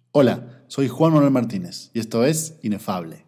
Hola, soy Juan Manuel Martínez y esto es Inefable.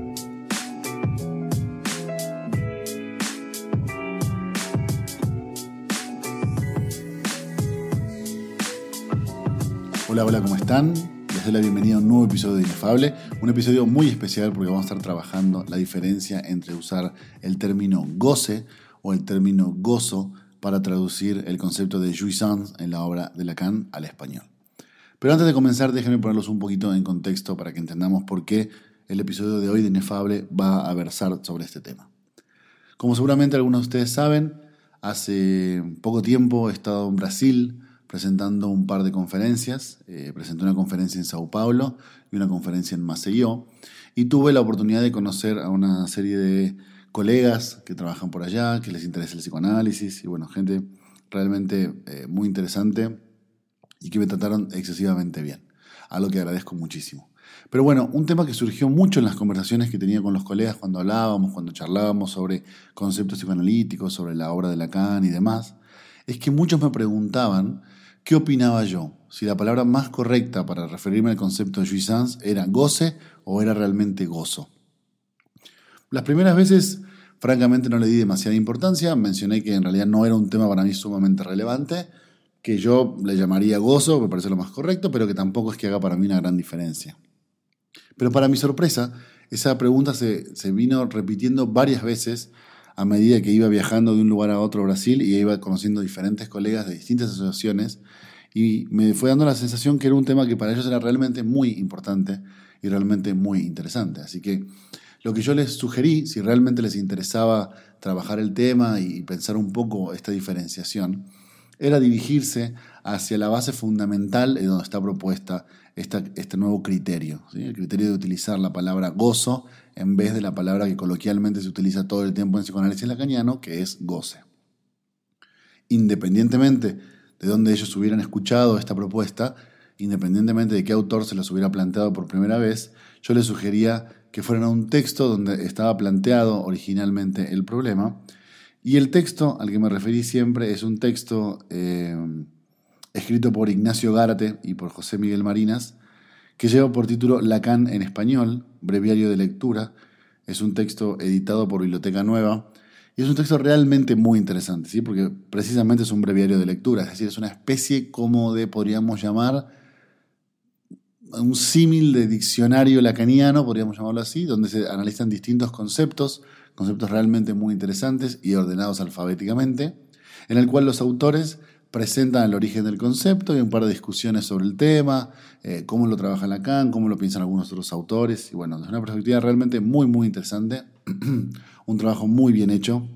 Hola, ¿cómo están? Les doy la bienvenida a un nuevo episodio de Inefable, un episodio muy especial porque vamos a estar trabajando la diferencia entre usar el término goce o el término gozo para traducir el concepto de jouissance en la obra de Lacan al español. Pero antes de comenzar, déjenme ponerlos un poquito en contexto para que entendamos por qué el episodio de hoy de Inefable va a versar sobre este tema. Como seguramente algunos de ustedes saben, hace poco tiempo he estado en Brasil presentando un par de conferencias. Presenté una conferencia en Sao Paulo y una conferencia en Maceió, y tuve la oportunidad de conocer a una serie de colegas que trabajan por allá, que les interesa el psicoanálisis, y bueno, gente realmente muy interesante y que me trataron excesivamente bien, a lo que agradezco muchísimo. Pero bueno, un tema que surgió mucho en las conversaciones que tenía con los colegas cuando hablábamos, cuando charlábamos sobre conceptos psicoanalíticos, sobre la obra de Lacan y demás, es que muchos me preguntaban qué opinaba yo, si la palabra más correcta para referirme al concepto de jouissance era goce o era realmente gozo. Las primeras veces, francamente, no le di demasiada importancia, mencioné que en realidad no era un tema para mí sumamente relevante, que yo le llamaría gozo, me parece lo más correcto, pero que tampoco es que haga para mí una gran diferencia. Pero para mi sorpresa, esa pregunta se vino repitiendo varias veces a medida que iba viajando de un lugar a otro a Brasil y iba conociendo diferentes colegas de distintas asociaciones, y me fue dando la sensación que era un tema que para ellos era realmente muy importante y realmente muy interesante. Así que lo que yo les sugerí, si realmente les interesaba trabajar el tema y pensar un poco esta diferenciación, era dirigirse hacia la base fundamental de donde está propuesta este nuevo criterio, ¿sí? El criterio de utilizar la palabra gozo en vez de la palabra que coloquialmente se utiliza todo el tiempo en psicoanálisis lacaniano, que es goce. Independientemente de dónde ellos hubieran escuchado esta propuesta, independientemente de qué autor se los hubiera planteado por primera vez, yo les sugería que fueran a un texto donde estaba planteado originalmente el problema. Y el texto al que me referí siempre es un texto escrito por Ignacio Gárate y por José Miguel Marinas, que lleva por título Lacan en español, breviario de lectura. Es un texto editado por Biblioteca Nueva y es un texto realmente muy interesante, ¿sí? Porque precisamente es un breviario de lectura, es decir, es una especie como de, podríamos llamar, un símil de diccionario lacaniano, podríamos llamarlo así, donde se analizan distintos conceptos realmente muy interesantes y ordenados alfabéticamente, en el cual los autores presentan el origen del concepto y un par de discusiones sobre el tema, cómo lo trabaja Lacan, cómo lo piensan algunos otros autores, y bueno, desde una perspectiva realmente muy, muy interesante, un trabajo muy bien hecho.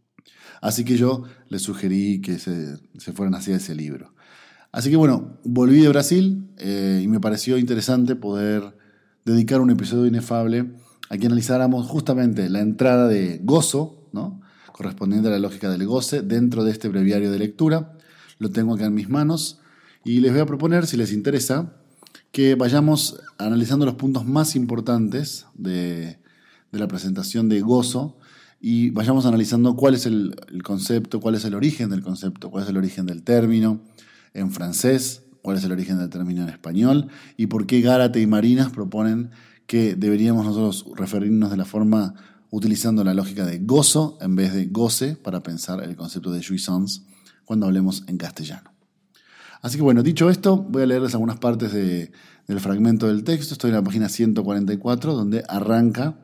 Así que yo les sugerí que se fueran hacia ese libro. Así que bueno, volví de Brasil y me pareció interesante poder dedicar un episodio inefable a que analizáramos justamente la entrada de gozo, ¿no?, correspondiente a la lógica del goce, dentro de este breviario de lectura. Lo tengo acá en mis manos y les voy a proponer, si les interesa, que vayamos analizando los puntos más importantes de la presentación de gozo y vayamos analizando cuál es el concepto, cuál es el origen del concepto, cuál es el origen del término en francés, cuál es el origen del término en español y por qué Gárate y Marinas proponen que deberíamos nosotros referirnos de la forma utilizando la lógica de gozo en vez de goce para pensar el concepto de jouissance cuando hablemos en castellano. Así que bueno, dicho esto, voy a leerles algunas partes del fragmento del texto. Estoy en la página 144, donde arranca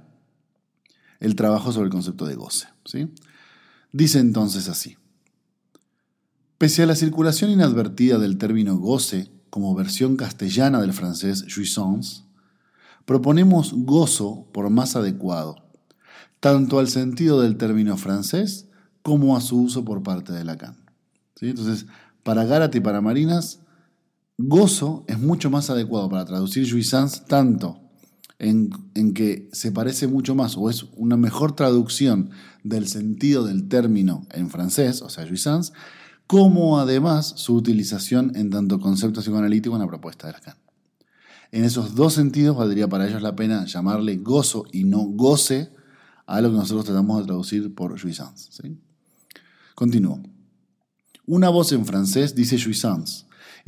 el trabajo sobre el concepto de goce, ¿sí? Dice entonces así: pese a la circulación inadvertida del término goce como versión castellana del francés jouissance, proponemos gozo por más adecuado, tanto al sentido del término francés como a su uso por parte de Lacan. ¿Sí? Entonces, para Gárate y para Marinas, gozo es mucho más adecuado para traducir jouissance, tanto en que se parece mucho más o es una mejor traducción del sentido del término en francés, o sea, jouissance, como además su utilización en tanto concepto psicoanalítico en la propuesta de Lacan. En esos dos sentidos valdría para ellos la pena llamarle gozo y no goce a lo que nosotros tratamos de traducir por jouissance, ¿sí? Continúo. Una voz en francés dice jouissance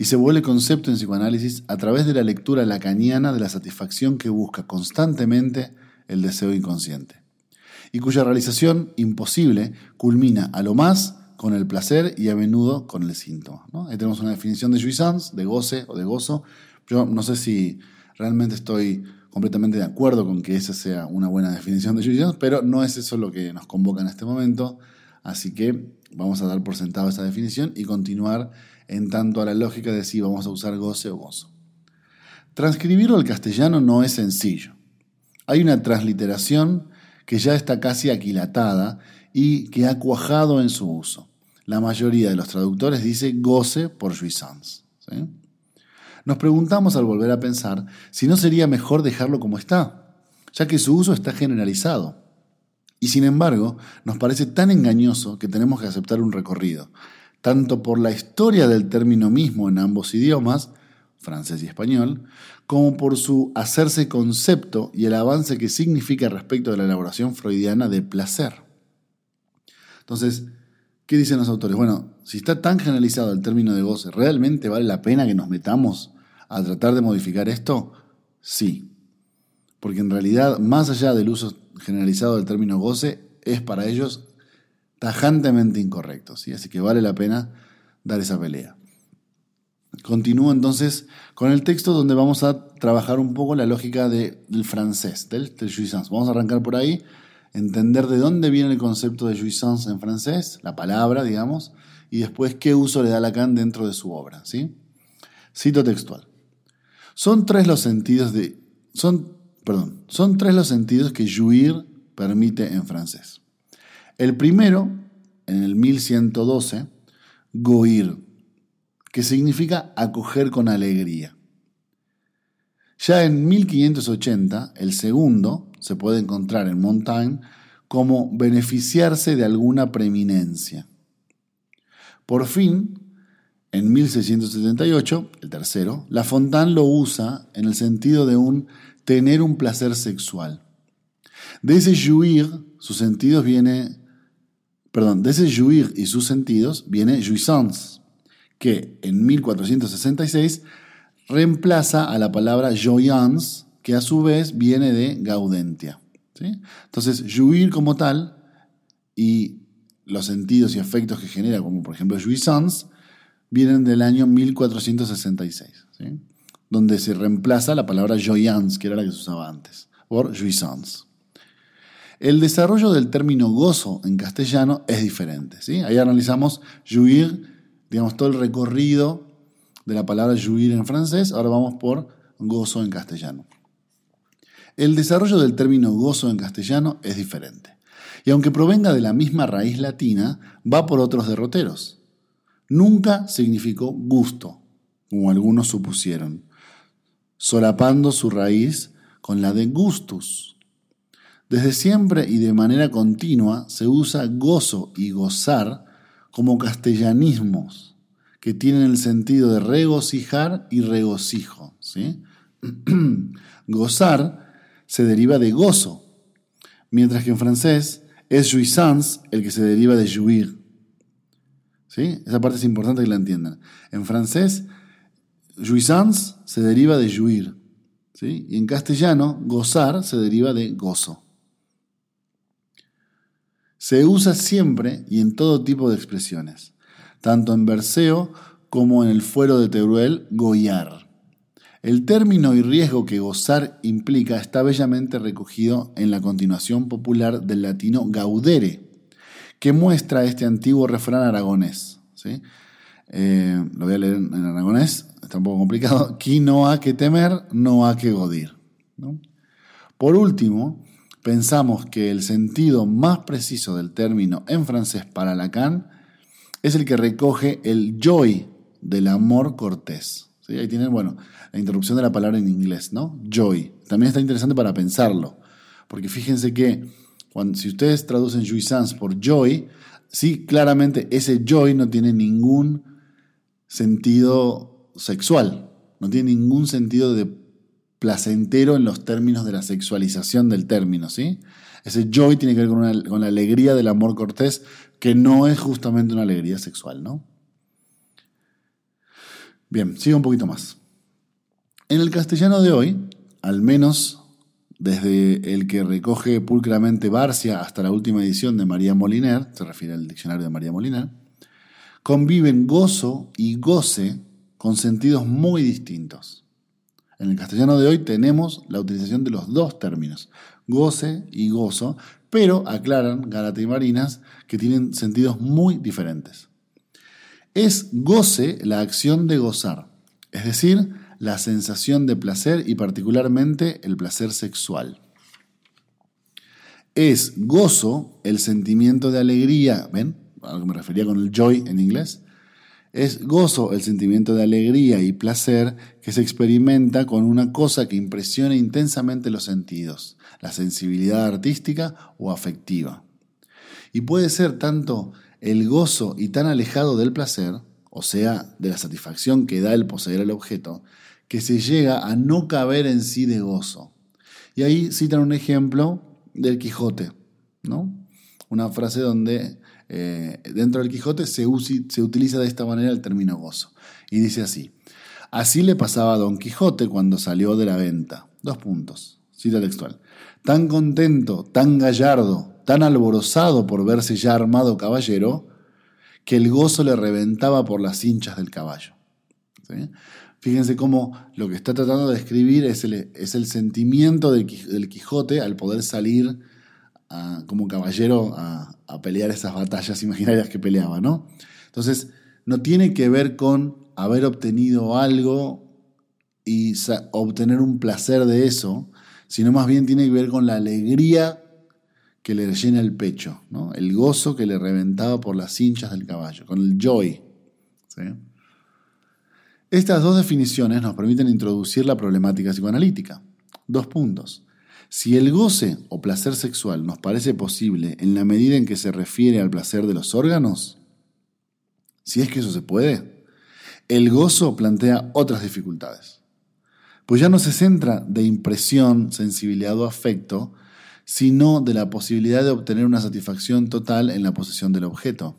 y se vuelve concepto en psicoanálisis a través de la lectura lacaniana de la satisfacción que busca constantemente el deseo inconsciente, y cuya realización imposible culmina a lo más con el placer y a menudo con el síntoma, ¿no? Ahí tenemos una definición de jouissance, de goce o de gozo. Yo no sé si realmente estoy completamente de acuerdo con que esa sea una buena definición de jouissance, pero no es eso lo que nos convoca en este momento, así que vamos a dar por sentado esa definición y continuar en tanto a la lógica de si vamos a usar goce o gozo. Transcribirlo al castellano no es sencillo. Hay una transliteración que ya está casi aquilatada y que ha cuajado en su uso. La mayoría de los traductores dice goce por jouissance, ¿sí? Nos preguntamos al volver a pensar si no sería mejor dejarlo como está, ya que su uso está generalizado. Y sin embargo, nos parece tan engañoso que tenemos que aceptar un recorrido, tanto por la historia del término mismo en ambos idiomas, francés y español, como por su hacerse concepto y el avance que significa respecto de la elaboración freudiana de placer. Entonces, ¿qué dicen los autores? Bueno, si está tan generalizado el término de goce, ¿realmente vale la pena que nos metamos a tratar de modificar esto? Sí, porque en realidad, más allá del uso generalizado del término goce, es para ellos tajantemente incorrecto, ¿sí? Así que vale la pena dar esa pelea. Continúo entonces con el texto donde vamos a trabajar un poco la lógica del francés, del jouissance. Vamos a arrancar por ahí, entender de dónde viene el concepto de jouissance en francés, la palabra, digamos, y después qué uso le da Lacan dentro de su obra, ¿sí? Cito textual. Son tres los sentidos que jouir permite en francés. El primero, en el 1112, goir, que significa acoger con alegría. Ya en 1580, el segundo se puede encontrar en Montaigne como beneficiarse de alguna preeminencia. Por fin, en 1678, el tercero, La Fontaine lo usa en el sentido de tener un placer sexual. De ese jouir y sus sentidos viene jouissance, que en 1466 reemplaza a la palabra joyance, que a su vez viene de gaudentia, ¿sí? Entonces, jouir como tal y los sentidos y efectos que genera, como por ejemplo jouissance, vienen del año 1466, ¿sí? Donde se reemplaza la palabra joyance, que era la que se usaba antes, por jouissance. El desarrollo del término gozo en castellano es diferente, ¿sí? Ahí analizamos jouir, digamos, todo el recorrido de la palabra jouir en francés. Ahora vamos por gozo en castellano. El desarrollo del término gozo en castellano es diferente. Y aunque provenga de la misma raíz latina, va por otros derroteros. Nunca significó gusto, como algunos supusieron, solapando su raíz con la de gustus. Desde siempre y de manera continua se usa gozo y gozar como castellanismos que tienen el sentido de regocijar y regocijo, ¿sí? Gozar se deriva de gozo, mientras que en francés es jouissance el que se deriva de jouir, ¿sí? Esa parte es importante que la entiendan. En francés, jouissance se deriva de jouir, ¿sí? Y en castellano, gozar se deriva de gozo. Se usa siempre y en todo tipo de expresiones, tanto en verseo como en el fuero de Teruel, goyar. El término y riesgo que gozar implica está bellamente recogido en la continuación popular del latino gaudere, que muestra este antiguo refrán aragonés, ¿sí? Lo voy a leer en aragonés, está un poco complicado. Qui no ha que temer, no ha que godir, ¿no? Por último, pensamos que el sentido más preciso del término en francés para Lacan es el que recoge el joy del amor cortés, ¿sí? Ahí tienen, la interrupción de la palabra en inglés, ¿no? Joy. También está interesante para pensarlo, porque fíjense que si ustedes traducen jouissance por joy, sí, claramente ese joy no tiene ningún sentido sexual, no tiene ningún sentido de placentero en los términos de la sexualización del término, ¿sí? Ese joy tiene que ver con la alegría del amor cortés, que no es justamente una alegría sexual, ¿no? Bien, sigo un poquito más. En el castellano de hoy, al menos desde el que recoge pulcramente Barcia hasta la última edición de María Moliner, se refiere al diccionario de María Moliner, conviven gozo y goce con sentidos muy distintos. En el castellano de hoy tenemos la utilización de los dos términos, goce y gozo, pero aclaran Gárate y Marinas que tienen sentidos muy diferentes. Es goce la acción de gozar, es decir, la sensación de placer y particularmente el placer sexual. Es gozo el sentimiento de alegría, ¿ven? A lo que me refería con el joy en inglés. Es gozo el sentimiento de alegría y placer que se experimenta con una cosa que impresiona intensamente los sentidos, la sensibilidad artística o afectiva. Y puede ser tanto el gozo y tan alejado del placer, o sea, de la satisfacción que da el poseer el objeto, que se llega a no caber en sí de gozo. Y ahí citan un ejemplo del Quijote, ¿no? Una frase donde dentro del Quijote se utiliza de esta manera el término gozo. Y dice así: así le pasaba a Don Quijote cuando salió de la venta. Cita textual. Tan contento, tan gallardo, tan alborozado por verse ya armado caballero, que el gozo le reventaba por las hinchas del caballo. ¿Sí? Fíjense cómo lo que está tratando de describir es el sentimiento del Quijote al poder salir como caballero a pelear esas batallas imaginarias que peleaba, ¿no? Entonces, no tiene que ver con haber obtenido algo y obtener un placer de eso, sino más bien tiene que ver con la alegría que le llena el pecho, ¿no? El gozo que le reventaba por las hinchas del caballo, con el joy. ¿Sí? Estas dos definiciones nos permiten introducir la problemática psicoanalítica. 2 puntos. Si el goce o placer sexual nos parece posible en la medida en que se refiere al placer de los órganos, si es que eso se puede, el gozo plantea otras dificultades. Pues ya no se centra de impresión, sensibilidad o afecto, sino de la posibilidad de obtener una satisfacción total en la posesión del objeto.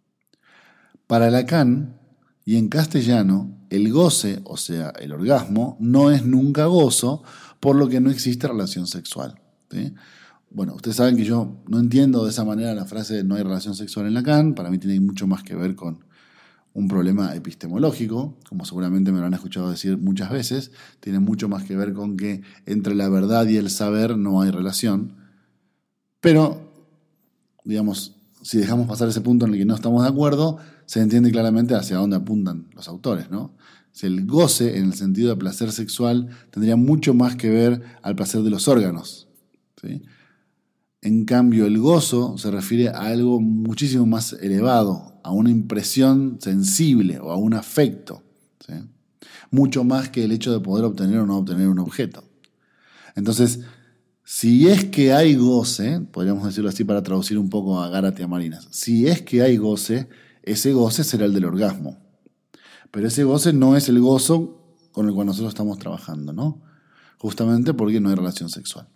Para Lacan, y en castellano, el goce, o sea, el orgasmo, no es nunca gozo, por lo que no existe relación sexual. ¿Sí? Bueno, ustedes saben que yo no entiendo de esa manera la frase de no hay relación sexual en Lacan. Para mí tiene mucho más que ver con un problema epistemológico, como seguramente me lo han escuchado decir muchas veces. Tiene mucho más que ver con que entre la verdad y el saber no hay relación. Pero, digamos, si dejamos pasar ese punto en el que no estamos de acuerdo, se entiende claramente hacia dónde apuntan los autores, ¿no? Si el goce, en el sentido de placer sexual, tendría mucho más que ver al placer de los órganos, ¿sí? En cambio, el gozo se refiere a algo muchísimo más elevado, a una impresión sensible o a un afecto, ¿sí? Mucho más que el hecho de poder obtener o no obtener un objeto. Entonces, si es que hay goce, podríamos decirlo así para traducir un poco a Gárate y a Marinas, si es que hay goce, ese goce será el del orgasmo. Pero ese goce no es el gozo con el cual nosotros estamos trabajando, ¿no? Justamente porque no hay relación sexual.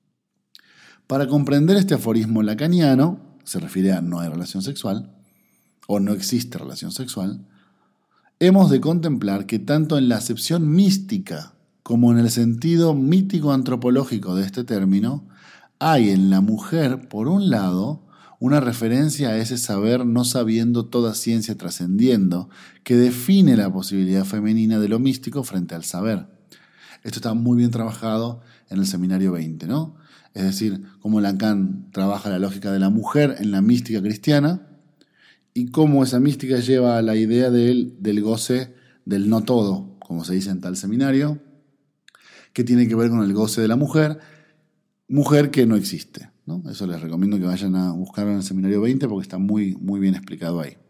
Para comprender este aforismo lacaniano, se refiere a no hay relación sexual, o no existe relación sexual, hemos de contemplar que tanto en la acepción mística como en el sentido mítico-antropológico de este término, hay en la mujer, por un lado, una referencia a ese saber no sabiendo toda ciencia trascendiendo, que define la posibilidad femenina de lo místico frente al saber. Esto está muy bien trabajado en el Seminario 20, ¿no? Es decir, cómo Lacan trabaja la lógica de la mujer en la mística cristiana y cómo esa mística lleva a la idea del goce del no todo, como se dice en tal seminario, que tiene que ver con el goce de la mujer que no existe, ¿no? Eso les recomiendo que vayan a buscarlo en el Seminario 20 porque está muy, muy bien explicado ahí.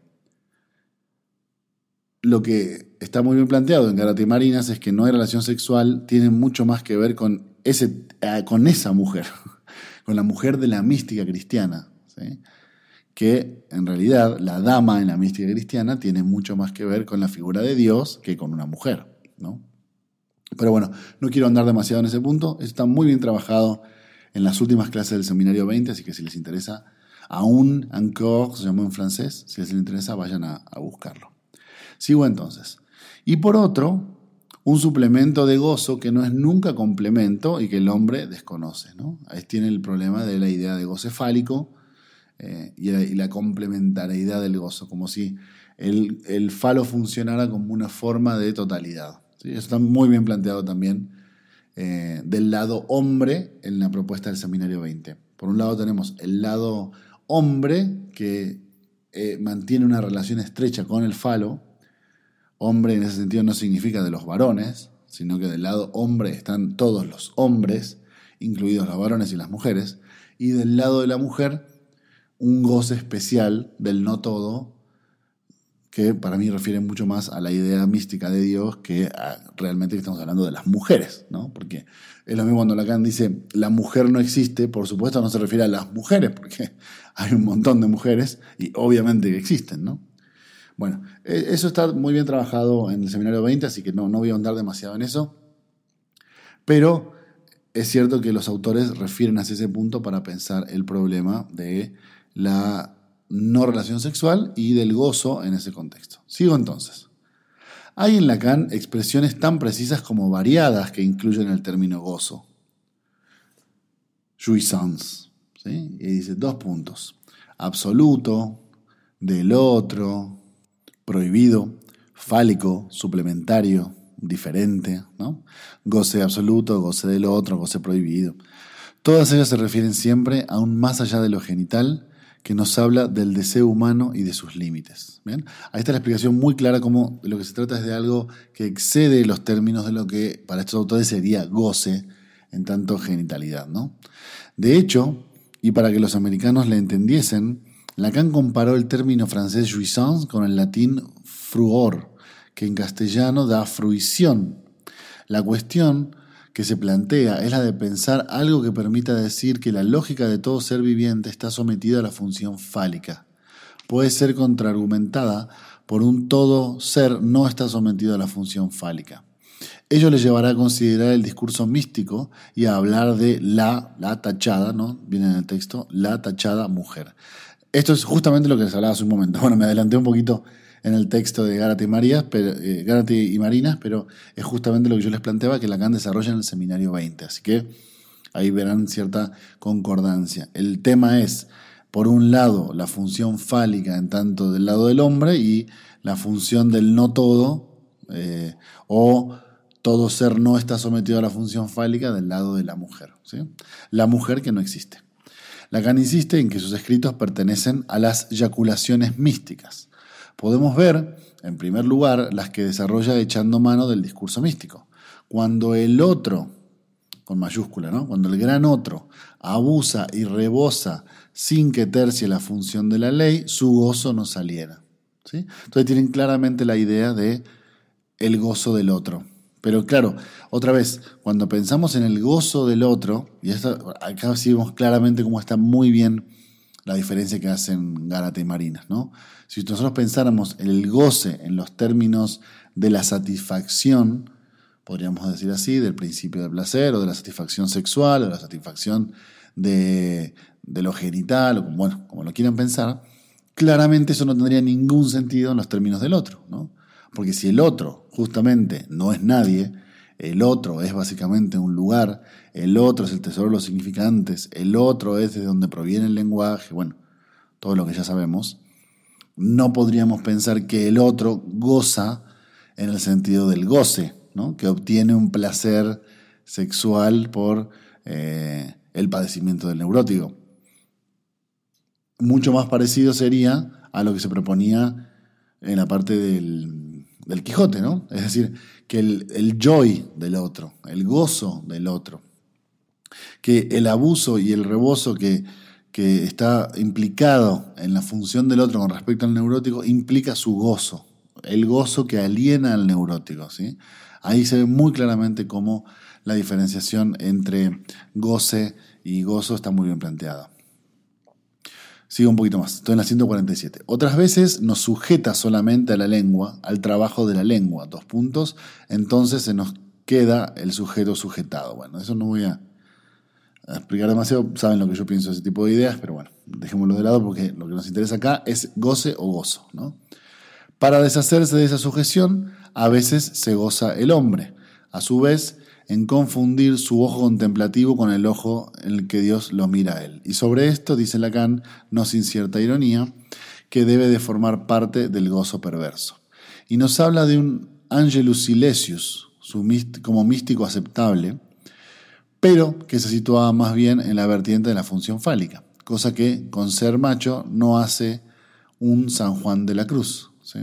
Lo que está muy bien planteado en Gárate y Marinas es que no hay relación sexual, tiene mucho más que ver con esa mujer, con la mujer de la mística cristiana, ¿sí? Que en realidad la dama en la mística cristiana tiene mucho más que ver con la figura de Dios que con una mujer, ¿no? Pero bueno, no quiero andar demasiado en ese punto, está muy bien trabajado en las últimas clases del Seminario 20, así que si les interesa, aún encore, se llamó en francés, si les interesa vayan a buscarlo. Sigo entonces. Y por otro, un suplemento de gozo que no es nunca complemento y que el hombre desconoce, ¿no? Ahí tiene el problema de la idea de goce fálico y la complementariedad del gozo, como si el falo funcionara como una forma de totalidad. ¿Sí? Eso está muy bien planteado también del lado hombre en la propuesta del Seminario 20. Por un lado tenemos el lado hombre que mantiene una relación estrecha con el falo. Hombre en ese sentido no significa de los varones, sino que del lado hombre están todos los hombres, incluidos los varones y las mujeres, y del lado de la mujer un goce especial del no todo, que para mí refiere mucho más a la idea mística de Dios que realmente que estamos hablando de las mujeres, ¿no? Porque es lo mismo cuando Lacan dice la mujer no existe, por supuesto no se refiere a las mujeres, porque hay un montón de mujeres y obviamente que existen, ¿no? Bueno, eso está muy bien trabajado en el Seminario 20, así que no voy a ahondar demasiado en eso, pero es cierto que los autores refieren hacia ese punto para pensar el problema de la no relación sexual y del gozo en ese contexto. Sigo entonces. Hay en Lacan expresiones tan precisas como variadas que incluyen el término gozo. Jouissance, ¿sí? Y dice 2 puntos. Absoluto, del otro, prohibido, fálico, suplementario, diferente, ¿no? Goce absoluto, goce del otro, goce prohibido. Todas ellas se refieren siempre a un más allá de lo genital que nos habla del deseo humano y de sus límites. ¿Bien? Ahí está la explicación muy clara como lo que se trata es de algo que excede los términos de lo que para estos autores sería goce en tanto genitalidad, ¿no? De hecho, y para que los americanos le entendiesen, Lacan comparó el término francés jouissance con el latín fruor, que en castellano da fruición. La cuestión que se plantea es la de pensar algo que permita decir que la lógica de todo ser viviente está sometida a la función fálica. Puede ser contraargumentada por un todo ser no está sometido a la función fálica. Ello le llevará a considerar el discurso místico y a hablar de la tachada, ¿no? Viene en el texto, la tachada mujer. Esto es justamente lo que les hablaba hace un momento. Bueno, me adelanté un poquito en el texto de Gárate y Marinas, pero es justamente lo que yo les planteaba que Lacan desarrolla en el Seminario 20. Así que ahí verán cierta concordancia. El tema es, por un lado, la función fálica en tanto del lado del hombre y la función del no todo, o todo ser no está sometido a la función fálica del lado de la mujer, ¿sí? La mujer que no existe. Lacan insiste en que sus escritos pertenecen a las yaculaciones místicas. Podemos ver, en primer lugar, las que desarrolla echando mano del discurso místico. Cuando el otro, con mayúscula, ¿no? Cuando el gran otro abusa y rebosa sin que tercie la función de la ley, su gozo no saliera, ¿sí? Entonces tienen claramente la idea de el gozo del otro. Pero claro, otra vez, cuando pensamos en el gozo del otro, y acá sí vemos claramente cómo está muy bien la diferencia que hacen Gárate y Marinas, ¿no? Si nosotros pensáramos en el goce en los términos de la satisfacción, podríamos decir así, del principio del placer, o de la satisfacción sexual, o de la satisfacción de lo genital, o bueno, como lo quieran pensar, claramente eso no tendría ningún sentido en los términos del otro, ¿no? Porque si el otro justamente no es nadie, el otro es básicamente un lugar, el otro es el tesoro de los significantes, el otro es de donde proviene el lenguaje, bueno, todo lo que ya sabemos, no podríamos pensar que el otro goza en el sentido del goce, ¿no? Que obtiene un placer sexual por el padecimiento del neurótico. Mucho más parecido sería a lo que se proponía en la parte del Quijote, ¿no? Es decir, que el joy del otro, el gozo del otro, que el abuso y el rebozo que está implicado en la función del otro con respecto al neurótico implica su gozo, el gozo que aliena al neurótico, ¿sí? Ahí se ve muy claramente cómo la diferenciación entre goce y gozo está muy bien planteada. Sigo un poquito más, estoy en la 147. Otras veces nos sujeta solamente a la lengua, al trabajo de la lengua, 2 puntos, entonces se nos queda el sujeto sujetado. Bueno, eso no voy a explicar demasiado, saben lo que yo pienso de ese tipo de ideas, pero bueno, dejémoslo de lado porque lo que nos interesa acá es goce o gozo, ¿no? Para deshacerse de esa sujeción, a veces se goza el hombre, a su vez, en confundir su ojo contemplativo con el ojo en el que Dios lo mira a él. Y sobre esto dice Lacan, no sin cierta ironía, que debe de formar parte del gozo perverso. Y nos habla de un Angelus Silesius, como místico aceptable, pero que se situaba más bien en la vertiente de la función fálica, cosa que con ser macho no hace un San Juan de la Cruz, ¿sí?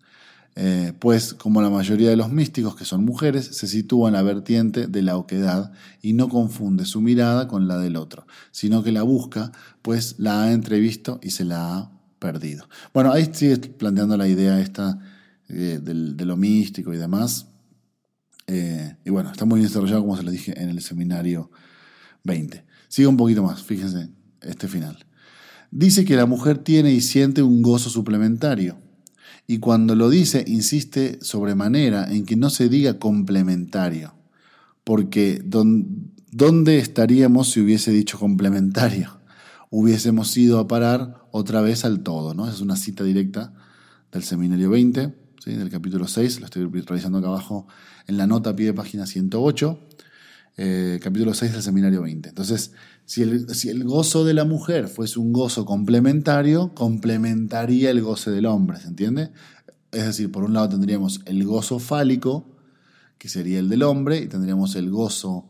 Pues como la mayoría de los místicos que son mujeres, se sitúa en la vertiente de la oquedad y no confunde su mirada con la del otro, sino que la busca, pues la ha entrevisto y se la ha perdido. Bueno, ahí sigue planteando la idea esta de lo místico y demás. Y bueno, está muy bien desarrollado, como se lo dije en el seminario 20. Sigo un poquito más, fíjense este final. Dice que la mujer tiene y siente un gozo suplementario. Y cuando lo dice, insiste sobremanera en que no se diga complementario. Porque ¿dónde estaríamos si hubiese dicho complementario? Hubiésemos ido a parar otra vez al todo, ¿no? Es una cita directa del seminario 20, ¿sí? Del capítulo 6, lo estoy revisando acá abajo en la nota a pie de página 108, capítulo 6 del seminario 20. Entonces, si el gozo de la mujer fuese un gozo complementario, complementaría el goce del hombre, ¿se entiende? Es decir, por un lado tendríamos el gozo fálico, que sería el del hombre, y tendríamos el gozo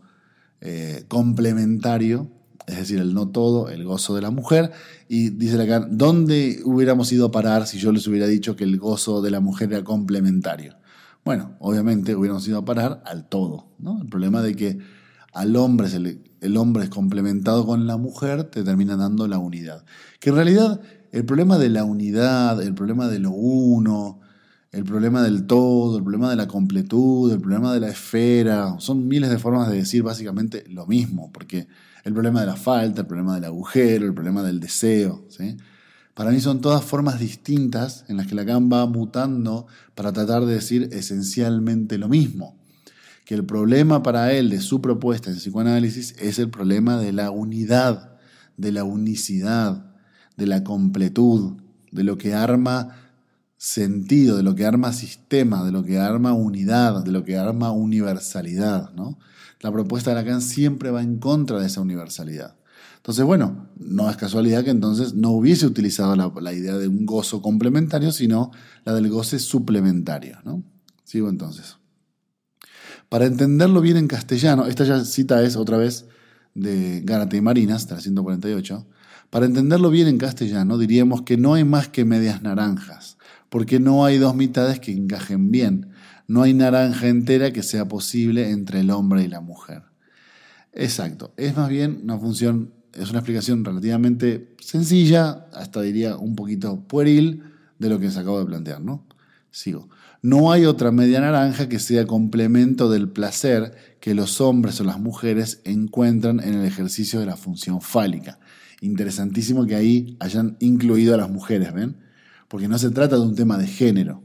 complementario, es decir, el no todo, el gozo de la mujer. Y dice Lacan, ¿dónde hubiéramos ido a parar si yo les hubiera dicho que el gozo de la mujer era complementario? Bueno, obviamente hubiéramos ido a parar al todo, ¿no? El problema de que al hombre el hombre es complementado con la mujer, te termina dando la unidad. Que en realidad el problema de la unidad, el problema de lo uno, el problema del todo, el problema de la completud, el problema de la esfera, son miles de formas de decir básicamente lo mismo, porque el problema de la falta, el problema del agujero, el problema del deseo, ¿sí? Para mí son todas formas distintas en las que Lacan va mutando para tratar de decir esencialmente lo mismo. Que el problema para él de su propuesta en psicoanálisis es el problema de la unidad, de la unicidad, de la completud, de lo que arma sentido, de lo que arma sistema, de lo que arma unidad, de lo que arma universalidad, ¿no? La propuesta de Lacan siempre va en contra de esa universalidad. Entonces, bueno, no es casualidad que entonces no hubiese utilizado la idea de un gozo complementario, sino la del goce suplementario, ¿no? Sigo entonces. Para entenderlo bien en castellano, esta ya cita es otra vez de Gárate y Marinas, de la 148. Para entenderlo bien en castellano, diríamos que no hay más que medias naranjas, porque no hay dos mitades que encajen bien. No hay naranja entera que sea posible entre el hombre y la mujer. Exacto, es más bien una función, es una explicación relativamente sencilla, hasta diría un poquito pueril, de lo que se acabo de plantear, ¿no? Sigo. No hay otra media naranja que sea complemento del placer que los hombres o las mujeres encuentran en el ejercicio de la función fálica. Interesantísimo que ahí hayan incluido a las mujeres, ¿ven? Porque no se trata de un tema de género.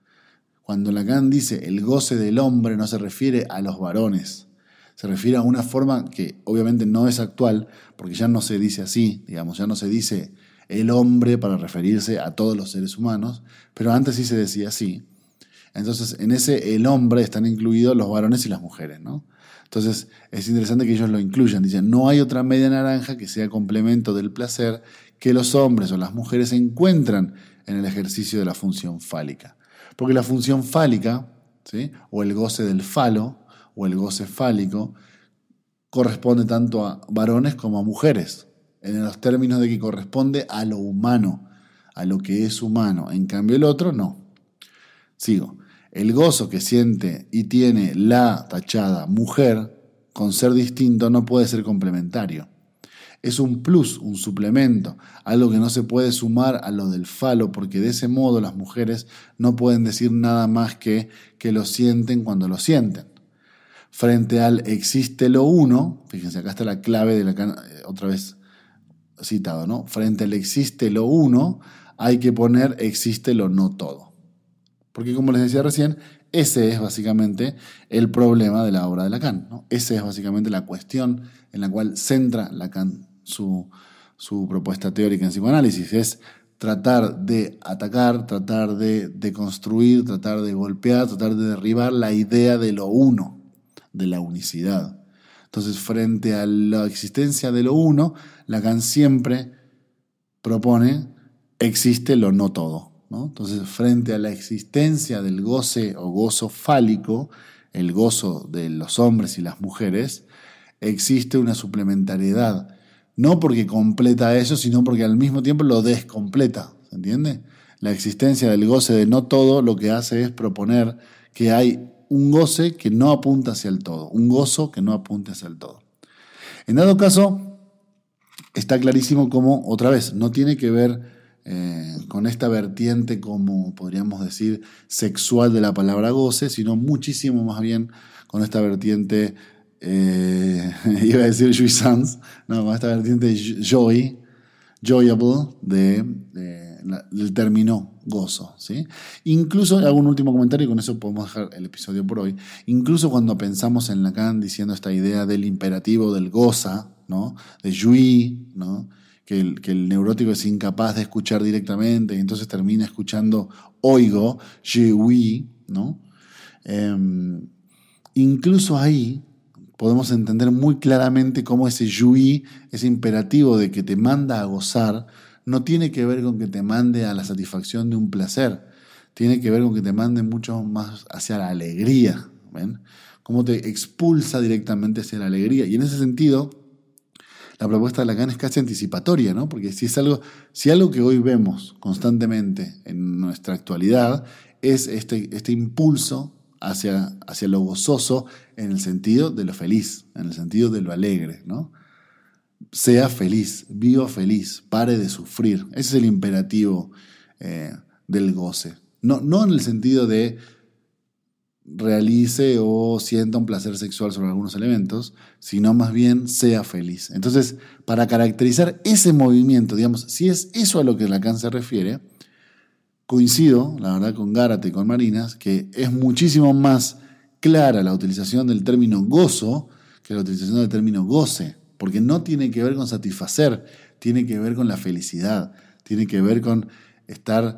Cuando Lacan dice el goce del hombre no se refiere a los varones, se refiere a una forma que obviamente no es actual, porque ya no se dice así, digamos, ya no se dice el hombre para referirse a todos los seres humanos, pero antes sí se decía así. Entonces, en ese el hombre están incluidos los varones y las mujeres, ¿no? Entonces, es interesante que ellos lo incluyan. Dicen, no hay otra media naranja que sea complemento del placer que los hombres o las mujeres encuentran en el ejercicio de la función fálica. Porque la función fálica, ¿sí? O el goce del falo, o el goce fálico, corresponde tanto a varones como a mujeres, en los términos de que corresponde a lo humano, a lo que es humano. En cambio, el otro no. Sigo. El gozo que siente y tiene la tachada mujer, con ser distinto, no puede ser complementario. Es un plus, un suplemento, algo que no se puede sumar a lo del falo, porque de ese modo las mujeres no pueden decir nada más que lo sienten cuando lo sienten. Frente al existe lo uno, fíjense, acá está la clave de la otra vez citado, ¿no? Frente al existe lo uno, hay que poner existe lo no todo. Porque como les decía recién, ese es básicamente el problema de la obra de Lacan, ¿no? Esa es básicamente la cuestión en la cual centra Lacan su propuesta teórica en psicoanálisis. Es tratar de atacar, tratar de deconstruir, tratar de golpear, tratar de derribar la idea de lo uno, de la unicidad. Entonces, frente a la existencia de lo uno, Lacan siempre propone, existe lo no todo, ¿no? Entonces, frente a la existencia del goce o gozo fálico, el gozo de los hombres y las mujeres, existe una suplementariedad, no porque completa eso, sino porque al mismo tiempo lo descompleta, ¿se entiende? La existencia del goce de no todo lo que hace es proponer que hay un goce que no apunta hacia el todo, un gozo que no apunta hacia el todo. En dado caso, está clarísimo cómo, otra vez, no tiene que ver con esta vertiente, como podríamos decir, sexual de la palabra goce, sino muchísimo más bien con esta vertiente, iba a decir jouissance, no, con esta vertiente joyable del término gozo, ¿sí? Incluso, hago un último comentario y con eso podemos dejar el episodio por hoy. Incluso cuando pensamos en Lacan diciendo esta idea del imperativo del goza, ¿no? De jouir, ¿no? Que el neurótico es incapaz de escuchar directamente y entonces termina escuchando oigo, jouis, ¿no? Incluso ahí podemos entender muy claramente cómo ese jouir, ese imperativo de que te manda a gozar, no tiene que ver con que te mande a la satisfacción de un placer, tiene que ver con que te mande mucho más hacia la alegría, ¿ven? Cómo te expulsa directamente hacia la alegría. Y en ese sentido, la propuesta de Lacan es casi anticipatoria, ¿no? Porque si algo que hoy vemos constantemente en nuestra actualidad es este impulso hacia lo gozoso en el sentido de lo feliz, en el sentido de lo alegre, ¿no? Sea feliz, viva feliz, pare de sufrir. Ese es el imperativo del goce. No en el sentido de realice o sienta un placer sexual sobre algunos elementos, sino más bien sea feliz. Entonces, para caracterizar ese movimiento, digamos, si es eso a lo que Lacan se refiere, coincido, la verdad, con Gárate y con Marinas, que es muchísimo más clara la utilización del término gozo que la utilización del término goce, porque no tiene que ver con satisfacer, tiene que ver con la felicidad, tiene que ver con estar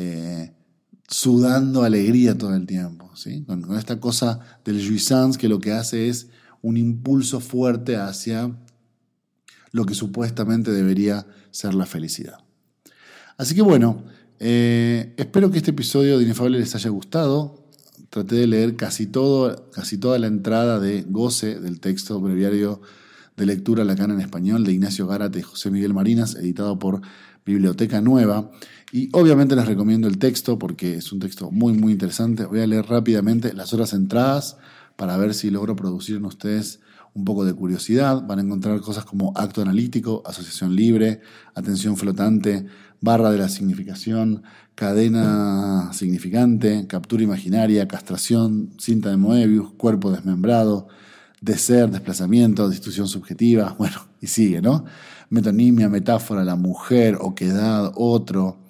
sudando alegría todo el tiempo, ¿sí? Con esta cosa del jouissance que lo que hace es un impulso fuerte hacia lo que supuestamente debería ser la felicidad. Así que bueno, espero que este episodio de Inefable les haya gustado. Traté de leer casi toda la entrada de goce del texto breviario de lectura Lacan en español de Ignacio Gárate y José Miguel Marinas, editado por Biblioteca Nueva. Y obviamente les recomiendo el texto porque es un texto muy, muy interesante. Voy a leer rápidamente las horas entradas para ver si logro producir en ustedes un poco de curiosidad. Van a encontrar cosas como acto analítico, asociación libre, atención flotante, barra de la significación, cadena significante, captura imaginaria, castración, cinta de Moebius, cuerpo desmembrado, deser, desplazamiento, distorsión subjetiva, bueno, y sigue, ¿no? Metonimia, metáfora, la mujer, oquedad, otro,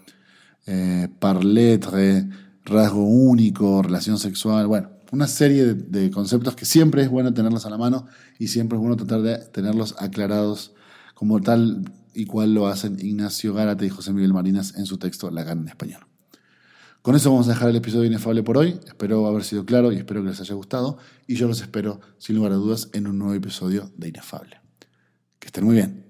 parletre, rasgo único, relación sexual, bueno, una serie de conceptos que siempre es bueno tenerlos a la mano y siempre es bueno tratar de tenerlos aclarados como tal y cual lo hacen Ignacio Gárate y José Miguel Marinas en su texto Lacan en español. Con eso vamos a dejar el episodio Inefable por hoy. Espero haber sido claro y espero que les haya gustado. Y yo los espero, sin lugar a dudas, en un nuevo episodio de Inefable. Que estén muy bien.